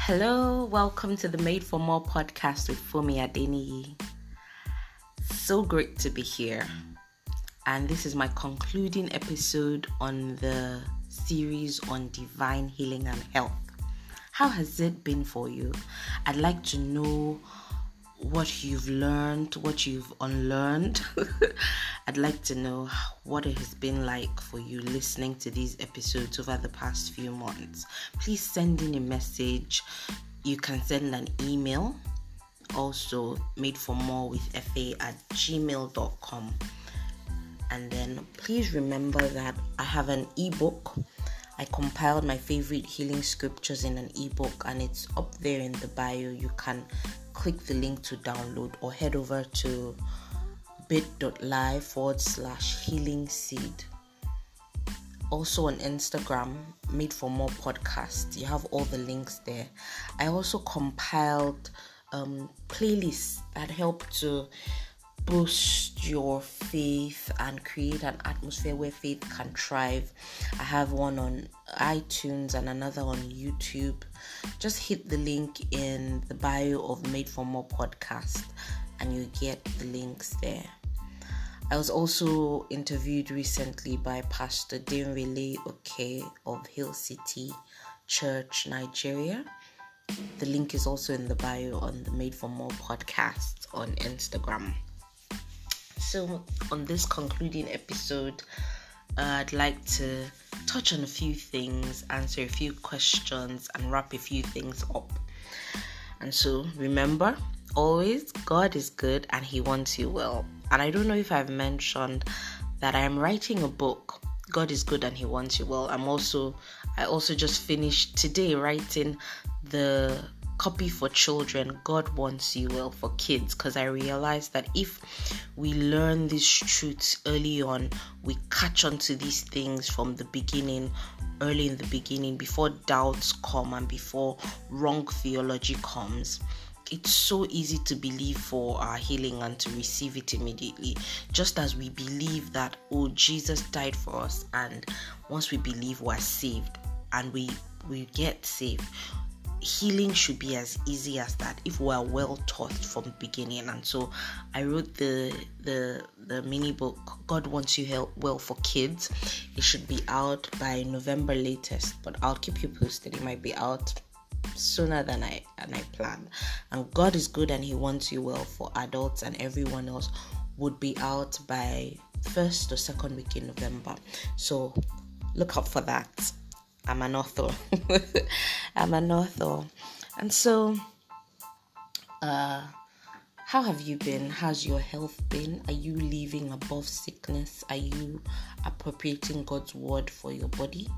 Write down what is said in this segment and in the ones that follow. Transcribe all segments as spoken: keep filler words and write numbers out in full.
Hello, welcome to the Made for More podcast with Fumi Adeniyi. So great to be here. And this is my concluding episode on the series on divine healing and health. How has it been for you? I'd like to know what you've learned, what you've unlearned. I'd like to know what it has been like for you listening to these episodes over the past few months. Please send in a message. You can send an email, also made for more with fa at gmail dot com. And then please remember that I have an ebook. I compiled my favorite healing scriptures in an ebook, and it's up there in the bio. You can click the link to download or head over to bit.ly forward slash healing seed. Also on Instagram, Made for More podcast. You have all the links there. I also compiled um, playlists that help to boost your faith and create an atmosphere where faith can thrive. I have one on iTunes and another on YouTube. Just hit the link in the bio of Made for More podcast and you get the links there. I was also interviewed recently by Pastor Denrele Oke of Hill City Church, Nigeria. The link is also in the bio on the Made for More podcast on Instagram. So on this concluding episode, uh, I'd like to touch on a few things, answer a few questions, and wrap a few things up. And so remember, always, God is good and He wants you well. And I don't know if I've mentioned that I'm writing a book. God is good and He wants you well. I'm also, I also just finished today writing the copy for children, God wants you well, for kids, because I realized that if we learn these truths early on, we catch on to these things from the beginning, early in the beginning, before doubts come and before wrong theology comes. It's so easy to believe for our healing and to receive it immediately. Just as we believe that, oh, Jesus died for us, and once we believe, we're saved and we, we get saved. Healing should be as easy as that if we are well taught from the beginning. And so I wrote the the the mini book, God Wants You Help Well, for kids. It should be out by November latest, but I'll keep you posted. It might be out sooner than I than I planned. And God is good and He wants you well, for adults and everyone else, would be out by first or second week in November. So look out for that. I'm an author. I'm an author. And so, uh, how have you been? How's your health been? Are you living above sickness? Are you appropriating God's word for your body?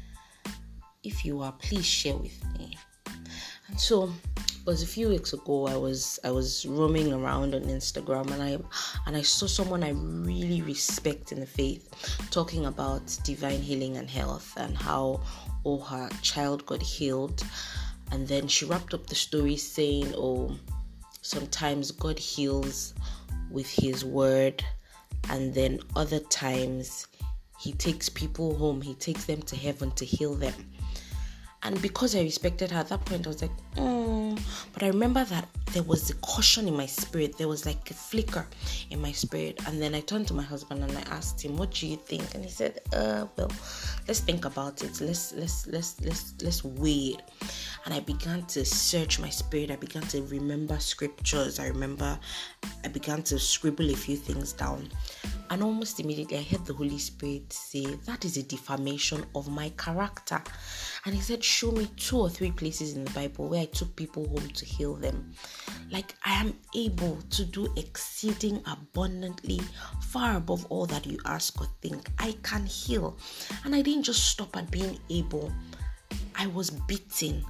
If you are, please share with me. And so, it was a few weeks ago, I was I was roaming around on Instagram, and I and I saw someone I really respect in the faith talking about divine healing and health and how oh her child got healed. And then she wrapped up the story saying, oh, sometimes God heals with His word, and then other times He takes people home, He takes them to heaven to heal them. And because I respected her at that point, I was like, mm. But I remember that there was a caution in my spirit. There was like a flicker in my spirit. And then I turned to my husband and I asked him, what do you think? And he said, uh, well, let's think about it. Let's, let's, let's, let's, let's weigh it. And I began to search my spirit. I began to remember scriptures. I remember I began to scribble a few things down. And almost immediately I heard the Holy Spirit say, that is a defamation of my character. And He said, show me two or three places in the Bible where I took people home to heal them. Like, I am able to do exceeding abundantly, far above all that you ask or think. I can heal. And I didn't just stop at being able. I was beaten.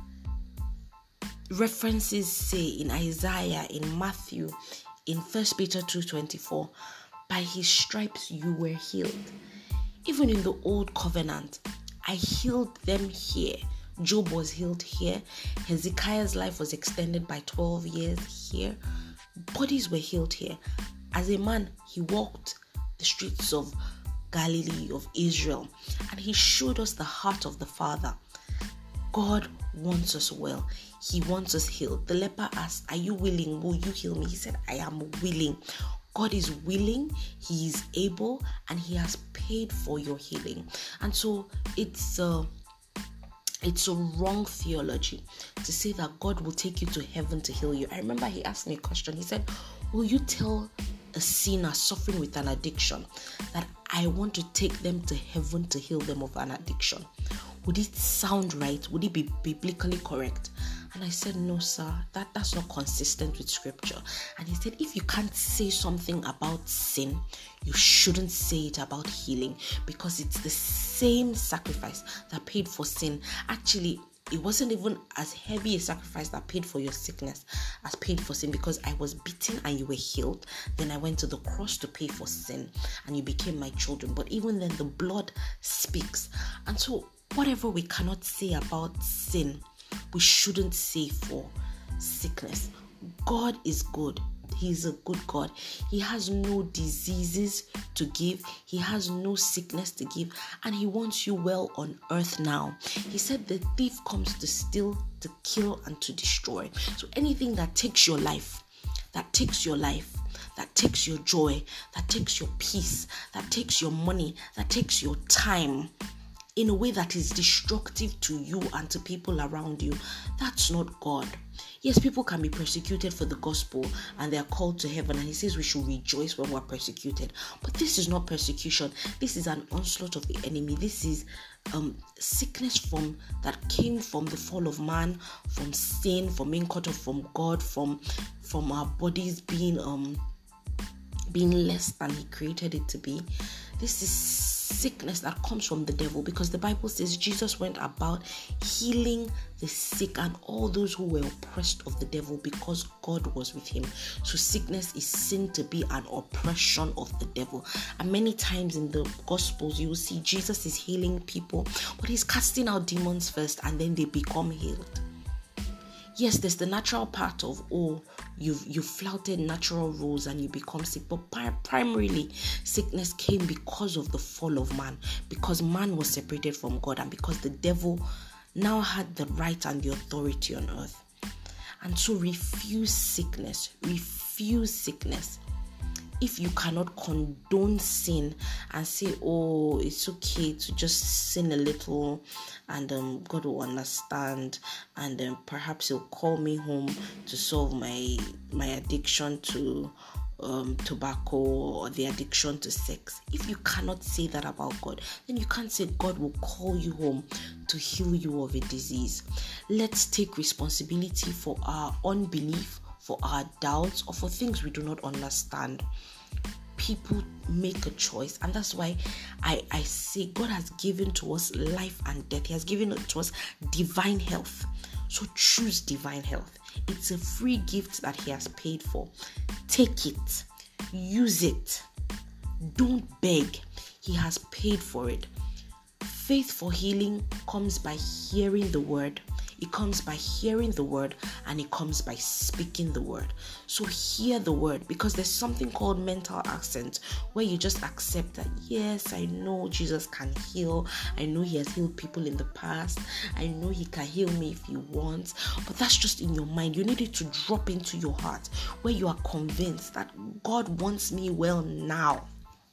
References say in Isaiah, in Matthew, in First Peter two twenty-four, by His stripes you were healed. Even in the old covenant, I healed them here. Job was healed here. Hezekiah's life was extended by twelve years here. Bodies were healed here. As a man, he walked the streets of Galilee, of Israel, and He showed us the heart of the Father. God wants us well. He wants us healed. The leper asked, "Are you willing? Will you heal me?" He said, "I am willing." God is willing, He is able, and He has paid for your healing. And so it's a, it's a wrong theology to say that God will take you to heaven to heal you. I remember He asked me a question. He said, "Will you tell a sinner suffering with an addiction that I want to take them to heaven to heal them of an addiction? Would it sound right? Would it be biblically correct?" And I said, "No, sir, that, that's not consistent with scripture." And he said, "If you can't say something about sin, you shouldn't say it about healing, because it's the same sacrifice that paid for sin. Actually, it wasn't even as heavy a sacrifice that paid for your sickness as paid for sin, because I was beaten and you were healed. Then I went to the cross to pay for sin and you became my children. But even then, the blood speaks." And so whatever we cannot say about sin, we shouldn't say for sickness. God is good. He is a good God. He has no diseases to give. He has no sickness to give. And He wants you well on earth now. He said the thief comes to steal, to kill, and to destroy. So anything that takes your life, that takes your life, that takes your joy, that takes your peace, that takes your money, that takes your time, in a way that is destructive to you and to people around you, that's not God. Yes, people can be persecuted for the gospel and they are called to heaven, and He says we should rejoice when we're persecuted. But this is not persecution. This is an onslaught of the enemy. This is um, sickness from that came from the fall of man, from sin, from being cut off from God, from from our bodies being um being less than He created it to be. This is sickness that comes from the devil, because the Bible says Jesus went about healing the sick and all those who were oppressed of the devil, because God was with Him. So sickness is seen to be an oppression of the devil. And many times in the Gospels, you will see Jesus is healing people, but He's casting out demons first and then they become healed. Yes, there's the natural part of, oh, you've you flouted natural rules and you become sick. But pri- primarily, sickness came because of the fall of man, because man was separated from God, and because the devil now had the right and the authority on earth. And so refuse sickness. Refuse sickness. If you cannot condone sin and say, "Oh, it's okay to just sin a little and um, God will understand, and um, perhaps He'll call me home to solve my my addiction to um, tobacco or the addiction to sex." If you cannot say that about God, then you can't say God will call you home to heal you of a disease. Let's take responsibility for our unbelief, for our doubts, or for things we do not understand. People make a choice, and that's why I, I say God has given to us life and death. He has given to us divine health. So choose divine health. It's a free gift that He has paid for. Take it. Use it. Don't beg. He has paid for it. Faith for healing comes by hearing the word. It comes by hearing the word, and it comes by speaking the word. So hear the word, because there's something called mental accent, where you just accept that, yes, I know Jesus can heal. I know He has healed people in the past. I know He can heal me if He wants. But that's just in your mind. You need it to drop into your heart, where you are convinced that God wants me well now.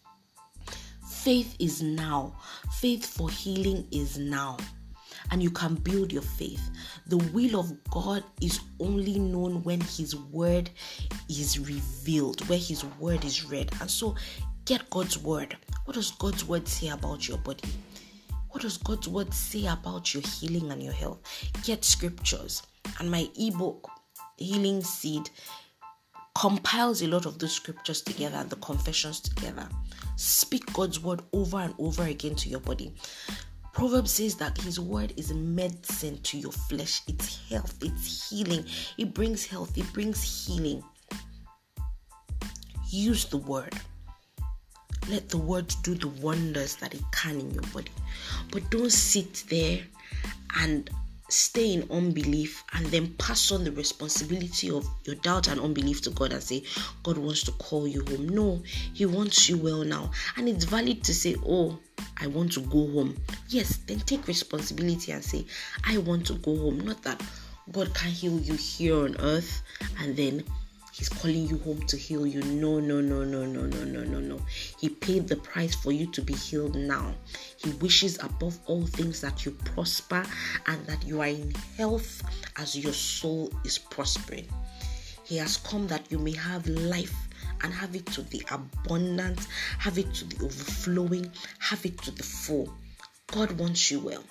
Faith is now. Faith for healing is now. And you can build your faith. The will of God is only known when His word is revealed, where His word is read. And so get God's word. What does God's word say about your body? What does God's word say about your healing and your health? Get scriptures. And my ebook, Healing Seed, compiles a lot of those scriptures together and the confessions together. Speak God's word over and over again to your body. Proverbs says that His word is medicine to your flesh. It's health, it's healing. It brings health, it brings healing. Use the word. Let the word do the wonders that it can in your body. But don't sit there and stay in unbelief and then pass on the responsibility of your doubt and unbelief to God and say, God wants to call you home. No, He wants you well now. And it's valid to say, oh, I want to go home. Yes, then take responsibility and say, I want to go home. Not that God can heal you here on earth and then He's calling you home to heal you. No, no, no, no, no, no, no, no, no. He paid the price for you to be healed now. He wishes above all things that you prosper and that you are in health as your soul is prospering. He has come that you may have life and have it to the abundance, have it to the overflowing, have it to the full. God wants you well.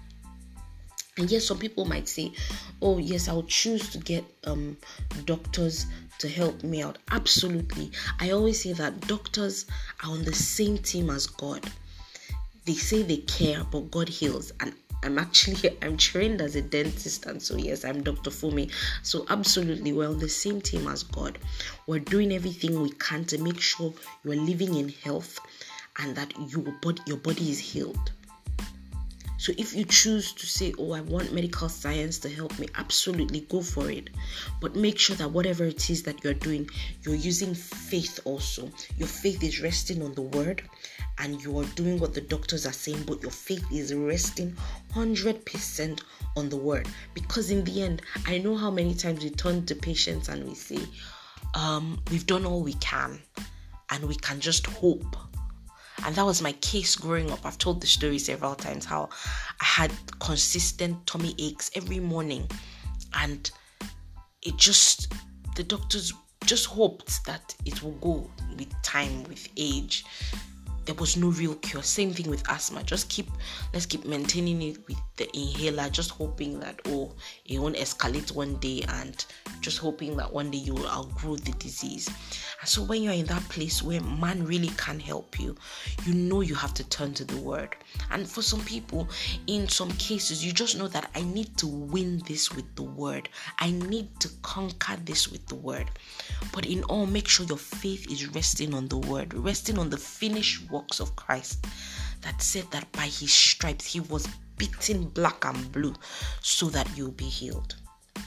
And yes, some people might say, oh yes, I'll choose to get um doctors to help me out. Absolutely. I always say that doctors are on the same team as God. They say they care, but God heals. And I'm actually, I'm trained as a dentist, and so yes, I'm Doctor Fumi. So absolutely, we're on the same team as God. We're doing everything we can to make sure you're living in health and that your body, your body is healed. So if you choose to say, oh, I want medical science to help me, absolutely go for it. But make sure that whatever it is that you're doing, you're using faith also. Your faith is resting on the word and you are doing what the doctors are saying, but your faith is resting one hundred percent on the word. Because in the end, I know how many times we turn to patients and we say, um, we've done all we can and we can just hope. And that was my case growing up. I've told the story several times how I had consistent tummy aches every morning. And it just, the doctors just hoped that it will go with time, with age. There was no real cure. Same thing with asthma. Just keep, let's keep maintaining it with the inhaler, just hoping that, oh, it won't escalate one day and just hoping that one day you will outgrow the disease. And so when you're in that place where man really can't help you, you know you have to turn to the word. And for some people, in some cases, you just know that I need to win this with the word. I need to conquer this with the word. But in all, make sure your faith is resting on the word, resting on the finished works of Christ that said that by his stripes he was beaten black and blue so that you'll be healed.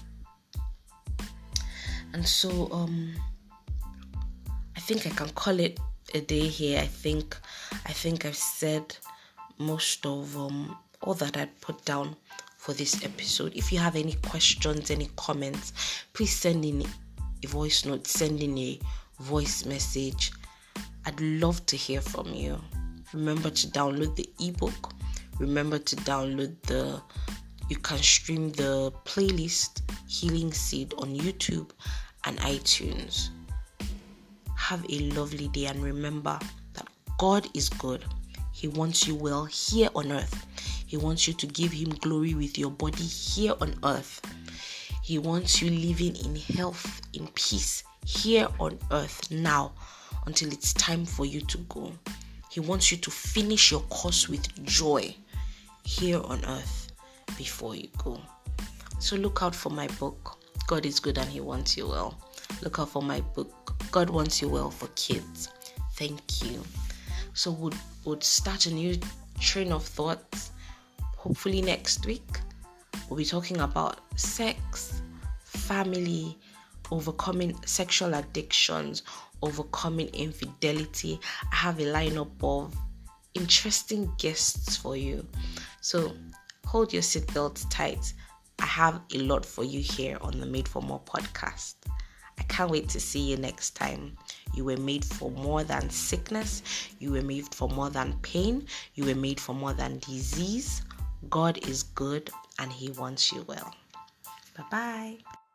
And so um I think I can call it a day here. I think I think I've said most of um all that I'd put down for this episode. If you have any questions, any comments, please send in a voice note, send in a voice message. I'd love to hear from you. Remember to download the ebook. Remember to download the, you can stream the playlist Healing Seed on YouTube and iTunes. Have a lovely day and remember that God is good. He wants you well here on earth. He wants you to give him glory with your body here on earth. He wants you living in health, in peace here on earth now, until it's time for you to go. He wants you to finish your course with joy here on earth before you go. So look out for my book, God is Good and He Wants You Well. Look out for my book, God Wants You Well for Kids. Thank you. So we'll, we'll start a new train of thoughts. Hopefully next week, we'll be talking about sex, family, overcoming sexual addictions, overcoming infidelity. I have a lineup of interesting guests for you. So hold your seatbelts tight. I have a lot for you here on the Made for More podcast. I can't wait to see you next time. You were made for more than sickness. You were made for more than pain. You were made for more than disease. God is good and He wants you well. Bye-bye.